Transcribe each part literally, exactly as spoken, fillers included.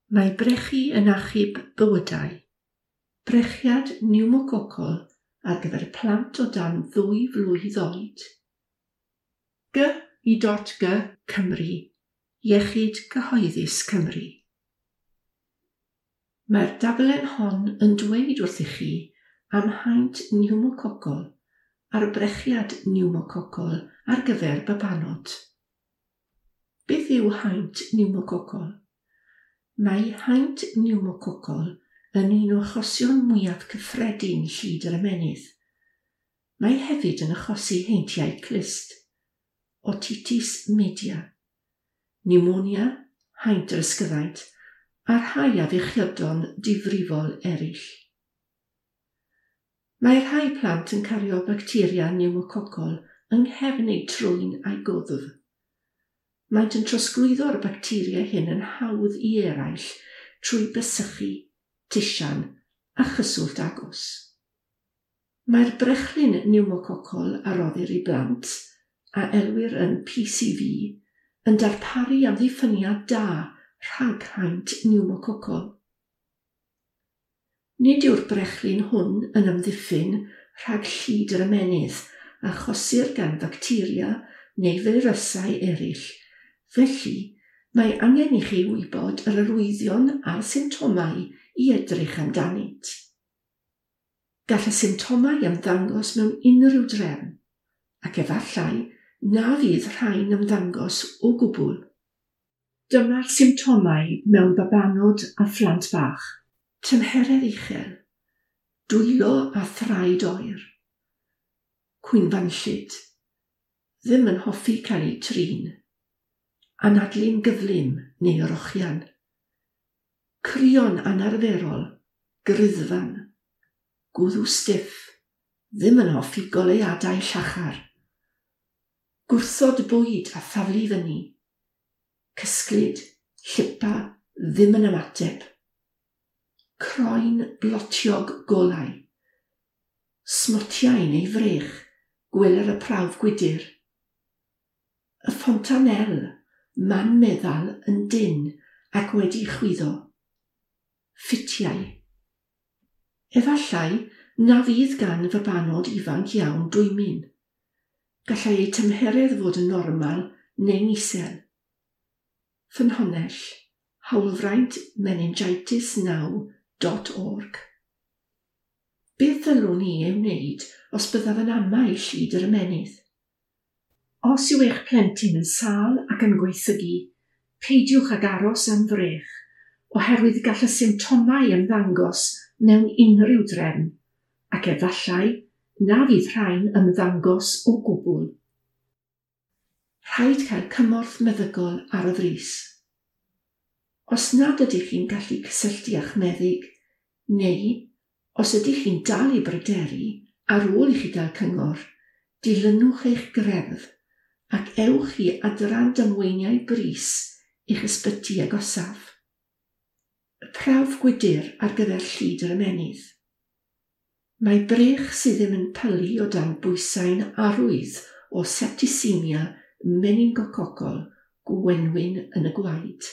Mae brechu yn achub bywydau. Brechiad pneumococcal ar gyfer plant o dan ddwy flwydd oed. G i dot G Cymru, Iechyd Cyhoeddus Cymru. Mae'r daflen hon yn dweud wrthych chi am haint pneumococcal a'r brechiad pneumococcal ar gyfer babanod. Beth yw haint pneumococcal? Mae haint pneumococcal yn un o achosion mwyaf cyffredin llid yr ymennydd. Mae hefyd yn achosi heintiau clust, otitis media, pneumonia, haint yr ysgyfaint, a rhai afiechydon difrifol eraill. Mae rhai plant yn cario bacteria pneumococcal yng nghefn eu trwyn a'i gwddf. Maent yn trosglwyddo'r bacteria hyn yn hawdd i eraill trwy bysychu, tisian a chyswllt agos. Mae'r brechlyn pneumococcal a roddir i blant, a elwir yn P C V, yn darparu amddiffyniad da rhag haint pneumococcal. Nid yw'r brechlyn hwn yn amddiffyn rhag llid yr ymennydd a chosir gan bacteria neu feirysau eraill, felly mae angen i chi wybod yr arwyddion a'r symptomau i edrych amdanynt. Gall y symptomau ymddangos mewn unrhyw drefn, ac efallai na fydd rhain ymddangos o gwbl. Dyma'r symptomau mewn babanod a phlant bach: tymheredd uchel, dwylo a thraed oer, cwynfanllyd, ddim yn hoffi cael ei trin, anadlu'n gyflym neu rochian, crion anarferol, gryddfan, gwddw stiff, ddim yn hoffi goleuadau llachar, gwrthod bwyd a thaflu fyny, cysglyd, llipa, ddim yn ymateb, croen blotiog golau, smotiau neu frech, gweler y prawf gwydr, y fontanel, man meddal yn dyn ac wedi chwyddo, ffitiau. Efallai na fydd gan fabanod ifanc iawn dwymyn. Gallai ei tymheredd fod yn normal neu'n isel. Ffynhonnell, hawlfraint meningitis naw dot org. Beth ddylwn ni ei wneud os byddaf yn amau llid yr ymennydd? Os yw eich plentyn yn sâl ac yn gweithygu, peidiwch ag aros am frech, oherwydd gall y symptomau ymddangos mewn unrhyw drefn, ac efallai na fydd rhain ymddangos o gwbl. Rhaid cael cymorth meddygol ar y frys. Os nad ydych chi'n gallu cysylltu a'ch meddyg, neu os ydych chi'n dal i bryderu ar ôl i chi gael cyngor, dilynwch eich greddf ac ewch i adran damweiniau brys i'ch ysbyty agosaf. Y prawf gwydr ar gyfer llid yr ymennydd. Mae brech sydd ddim yn pylu o dan bwysau'n arwydd o septicemia meningococcal gwenwyn yn y gwaed.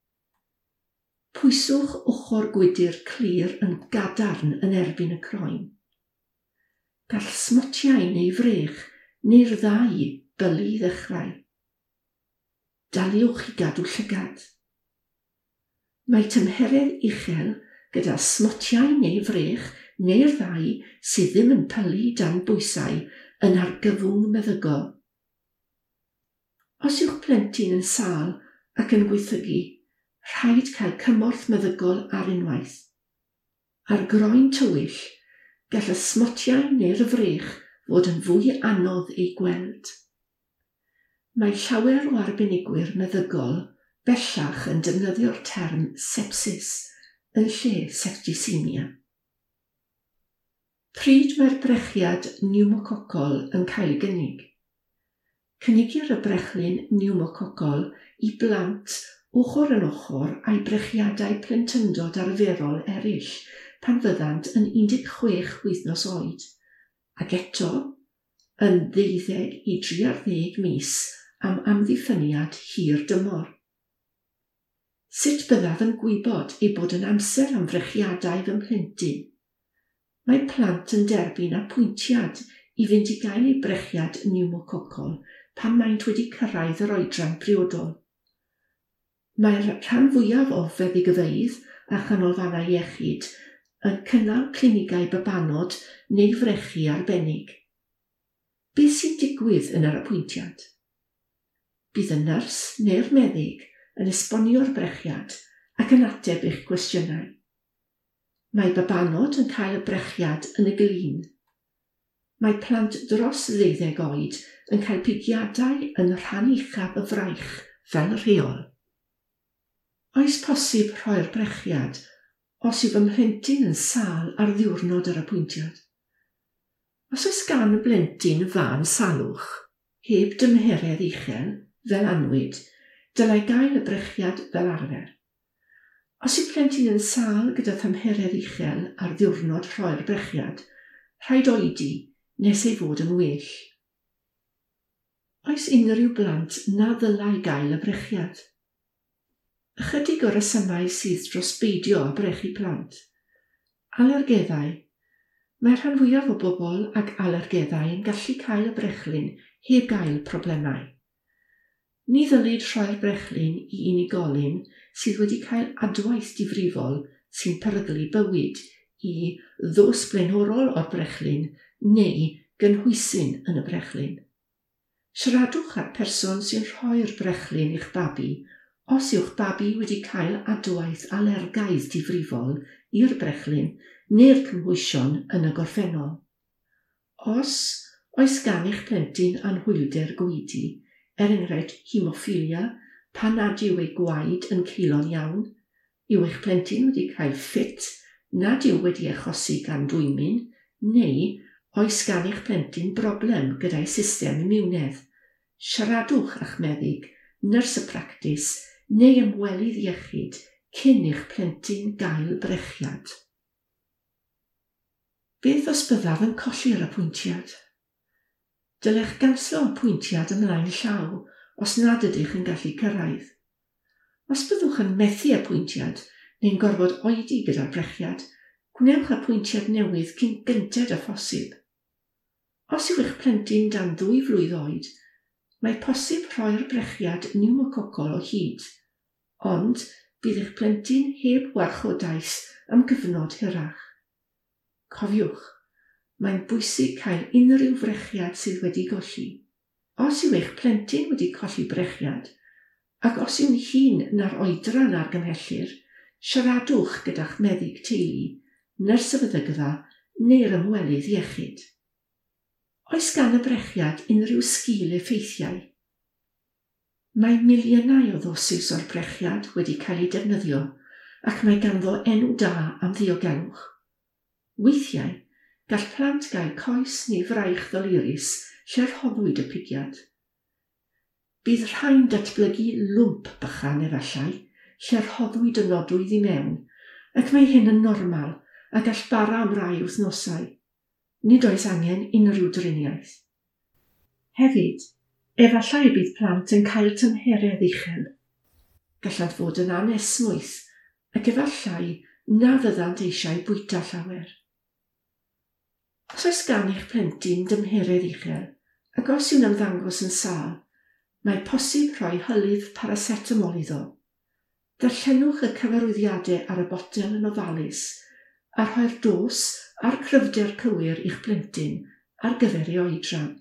Pwyswch ochr gwydr clir yn gadarn yn erbyn y croen. Gall smotiau neu frech neu'r ddau bylu i ddechrau. Daliwch i gadw llygad. Mae tymheredd uchel gyda smotiau neu frech neu'r ddau sydd ddim yn pylu dan bwysau yn argyfwng meddygol. Os yw'ch plentyn yn sâl ac yn gweithygu, rhaid cael cymorth meddygol ar unwaith. Ar groen tywyll, gall y smotiau neu'r frech fod yn fwy anodd ei gweld. Mae llawer o arbenigwyr meddygol bellach yn defnyddio'r term sepsis yn lle septicemia. Pryd mae'r brechiad pneumococcal yn cael ei gynnig? Cynigir y brechlyn pneumococcal i blant ochr yn ochr a'i brechiadau plentyndod arferol eraill pan fyddant yn un deg chwech wythnos oed, ac eto yn ddeuddeg i tri ar ddeg mis am amddiffyniad hir dymor. Sut byddaf yn gwybod ei bod yn amser am frechiadau fy mhlentyn? Mae plant yn derbyn apwyntiad i fynd i gael ei brechiad pneumococcal pan maent wedi cyrraedd yr oedran briodol. Mae'r rhan fwyaf o feddygfeydd a chanolfannau iechyd yn cynnal clinigau babanod neu frechu arbennig. Beth sy'n digwydd yn yr apwyntiad? Bydd y nyrs neu'r meddyg yn esbonio'r brechiad ac yn ateb eich cwestiynau. Mae babanod yn cael y brechiad yn y glin. Mae plant dros ddeuddeg oed yn cael pigiadau yn rhan uchaf y fraich fel rheol. Oes posib rhoi'r brechiad os yw fy mhlentyn yn sâl ar ddiwrnod yr apwyntiad? Os oes gan y blentyn fan salwch, heb dymheredd uchel, fel anwyd, dylai gael y brechiad fel arfer. Os yw plentyn yn sâl gyda thymheredd uchel ar ddiwrnod rhoi'r brechiad, rhaid oedi nes ei fod yn well. Oes unrhyw blant na ddylai gael y brechiad? Ychydig o resymau sydd dros beidio a brechu plant. Alergeddau. Mae rhan fwyaf o bobl ag alergeddau yn gallu cael y brechlyn heb gael problemau. Ni ddylid rhoi'r brechlyn i unigolyn sydd wedi cael adwaith difrifol sy'n peryglu bywyd i ddws blaenorol o'r brechlyn neu gynhwysyn yn y brechlyn. Siaradwch â'r person sy'n rhoi'r brechlyn i'ch babi os yw'ch babi wedi cael adwaith alergaidd difrifol i'r brechlyn neu'r cymhwysion yn y gorffennol. Os oes gan eich plentyn anhwylder gweidi, er enghraifft hemophilia, pan nad yw ei gwaed yn ceilon iawn, yw eich plentyn wedi cael ffit nad yw wedi achosi gan dwymyn, neu oes gan eich plentyn broblem gyda'i system imiwnedd, siaradwch a'ch meddyg, nyrs y practis neu ymwelydd iechyd cyn eich plentyn gael brechiad. Beth os byddaf yn colli'r apwyntiad? Dylech ganslo apwyntiad ymlaen llaw os nad ydych yn gallu cyrraedd. Os byddwch yn methu apwyntiad neu'n gorfod oedi gyda'r brechiad, gwnewch apwyntiad newydd cyn gynted â phosib. Os yw eich plentyn dan ddwy flwydd oed, mae posib rhoi'r brechiad pneumococcal o hyd, ond bydd eich plentyn heb warchodaeth am gyfnod hirach. Cofiwch, mae'n bwysig cael unrhyw frechiad sydd wedi golli. Os yw eich plentyn wedi colli brechiad, ac os yw'n hŷn na'r oedran argymhellir, siaradwch gyda'ch meddyg teulu, nyrs y feddygfa neu'r ymwelydd iechyd. Oes gan y brechiad unrhyw sgil effeithiau? Mae miliynau o ddosys o'r brechiad wedi cael ei defnyddio ac mae ganddo enw da am ddiogelwch. Weithiau, gall plant gael coes neu fraich ddolurus lle rhoddwyd y pigiad. Bydd rhain datblygu lwmp bychan efallai lle rhoddwyd y nodwydd i mewn, ac mae hyn yn normal a gall bara am rai wythnosau. Nid oes angen unrhyw driniaeth. Hefyd, efallai bydd plant yn cael tymheredd uchel. Gallant fod yn anesmwyth ac efallai na fyddant eisiau bwyta llawer. Os oes gan eich plentyn dymheredd uchel, ac os yw'n ymddangos yn sâl, mae posib rhoi hylif paracetamol iddo. Darllenwch y cyfarwyddiadau ar y botel yn ofalus a rhoi'r dos a'r cryfder cywir i'ch plentyn ar gyfer ei oedran.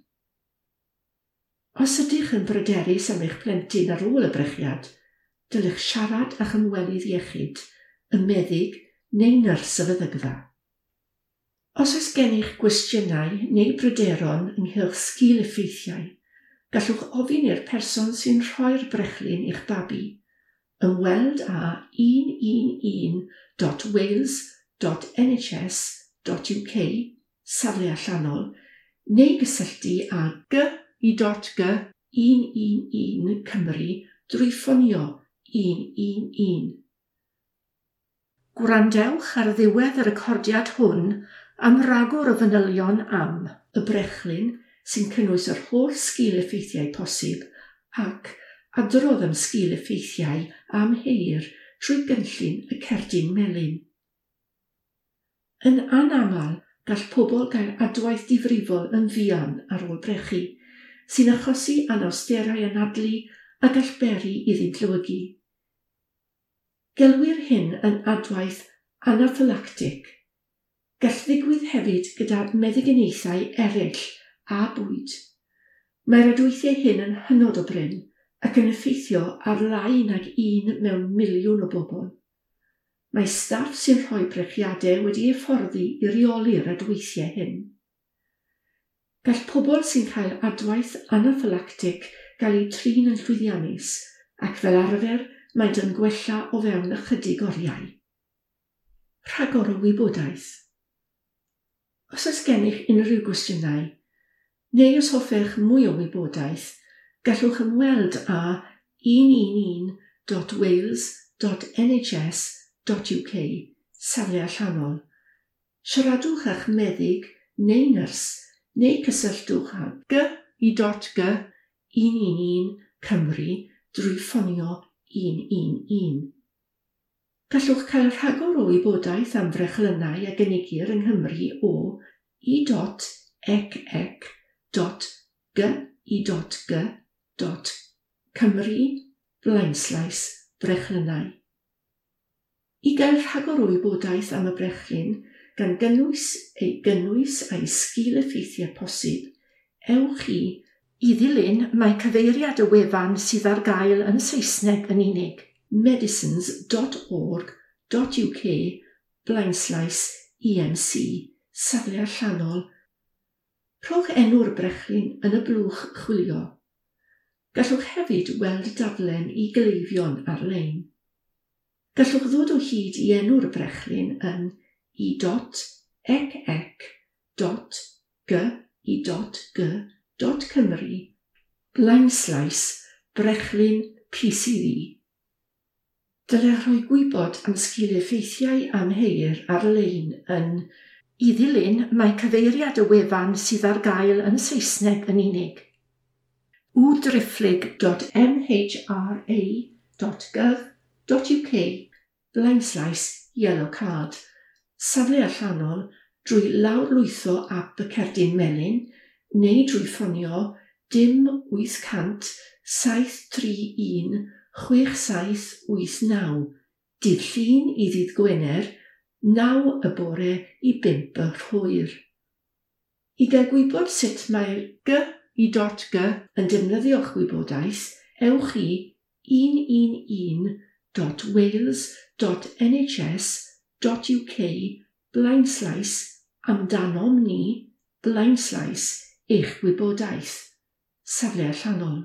Os ydych yn bryderus am eich plentyn ar ôl y brechiad, dylech siarad a'ch ymwelydd iechyd, y meddyg neu nyrs y feddygfa. Os oes gennych gwestiynau neu bryderon ynghylch sgil effeithiau, gallwch ofyn i'r person sy'n rhoi'r brechlyn i'ch babi, ymweld â un un un dot wales dot n h s dot u k safle allanol, neu gysylltu â g i dot g un un un Cymru drwy ffonio un un un. Gwrandewch ar ddiwedd y recordiad hwn am ragor o fanylion am y brechlyn sy'n cynnwys yr holl sgil effeithiau posib ac adrodd am sgil effeithiau am heir trwy gynllun y Cerdyn Melyn. Yn anaml, gall pobl gael adwaith difrifol yn fuan ar ôl brechu, sy'n achosi anawsterau anadlu a gall beri iddynt lywygu. Gelwir hyn yn adwaith anaphylactic. Gall ddigwydd hefyd gyda meddyginiaethau eraill a bwyd. Mae'r adweithiau hyn yn hynod o brin ac yn effeithio ar lai nag un mewn miliwn o bobl. Mae staff sy'n rhoi brechiadau wedi efforddi i reoli'r adweithiau hyn. Gall pobl sy'n cael adwaith anaphylactic gael eu trin yn llwyddiannus ac fel arfer maent yn gwella o fewn ychydig oriau. Rhagor o wybodaeth. Os oes gennych unrhyw gwestiynau, neu os hoffech mwy o wybodaeth, gallwch ymweld â un un un dot wales dot n h s dot u k safle allanol. Siaradwch a'ch meddyg neu nyrs neu cysylltwch â gy i dot gy un un un Cymru drwy ffonio un un un. Gallwch cael rhagor o wybodaeth am frechlynau a gynigir yng Nghymru o i dot ec ec dot gy i dot gy dot Cymru blaenslais brechlynau. I gael rhagor o wybodaeth am y brechlyn gan gynnwys ei gynnwys a'i sgil-effeithiau posib, ewch i i ddilyn mae cyfeiriad y wefan sydd ar gael yn Saesneg yn unig, medicines dot org dot u k blaenslais E M C, safle allanol. Rhowch enw'r brechlyn yn y blwch chwilio. Gallwch hefyd weld daflen i gleifion ar-lein. Gallwch ddod o hyd i enw'r brechlyn yn i dot ec ec dot gy i dot gy dot Cymru blaenslais brechlyn P C V. Dylai rhoi gwybod am sgil-effeithiau amheir ar-lein yn i ddilyn mae cyfeiriad y wefan sydd ar gael yn Saesneg yn unig. w driphlyg dot m h r a dot gov dot u k blaenslais yellow card, safle allanol drwy lawrlwytho ap y Cerdyn Melyn neu drwy ffonio dim wyth cant saith tri un chwech saith wyth naw, dydd Llun i ddydd Gwener, naw y bore i bimp y rhwyr. I gael gwybod sut mae'r gy i dot gy yn defnyddio'ch wybodaeth, ewch i un un un dot wales dot n h s dot u k blaenslais amdanom ni blaenslais eich wybodaeth, safle allanol.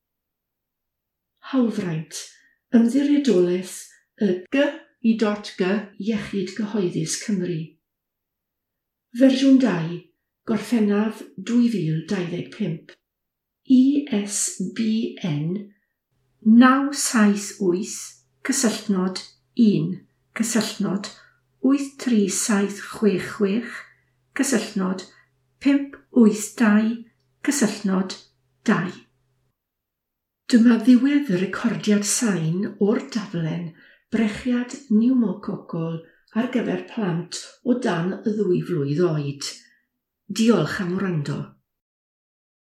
Hawlfraint, ymddiriedolaeth y gy i dot gy Iechyd Gyhoeddus Cymru. Fersiwn dau, Gorffennaf dwy fil dau ddeg pump. I S B N naw saith wyth cysylltnod un cysylltnod wyth tri saith chwech chwech cysylltnod pump wyth dau cysylltnod dau. Dyma ddiwedd y recordiad sain o'r daflen brechiad pneumococcal ar gyfer plant o dan y ddwy flwydd oed. Diolch am wrando.